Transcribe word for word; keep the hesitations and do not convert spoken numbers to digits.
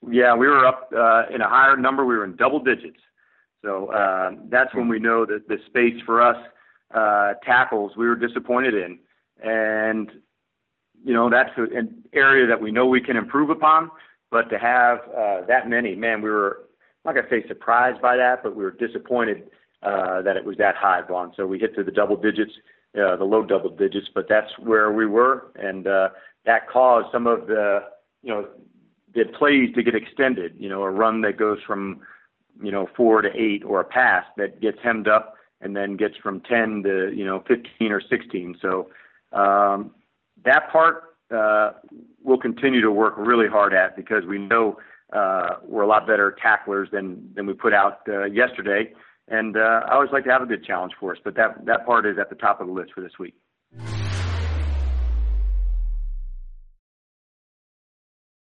Yeah, we were up uh, in a higher number. We were in double digits. So uh, that's when we know that the space for us uh, tackles we were disappointed in. And, you know, that's a, an area that we know we can improve upon. But to have uh, that many, man, we were, I'm not going to say surprised by that, but we were disappointed uh, that it was that high, Vaughn. So we hit to the double digits, uh, the low double digits, but that's where we were. And uh, that caused some of the, you know, the plays to get extended, you know, a run that goes from, you know, four to eight, or a pass that gets hemmed up and then gets from ten to, you know, fifteen or sixteen. So um, that part uh, we'll continue to work really hard at, because we know uh, we're a lot better tacklers than, than we put out uh, yesterday. And uh, I always like to have a good challenge for us, but that, that part is at the top of the list for this week.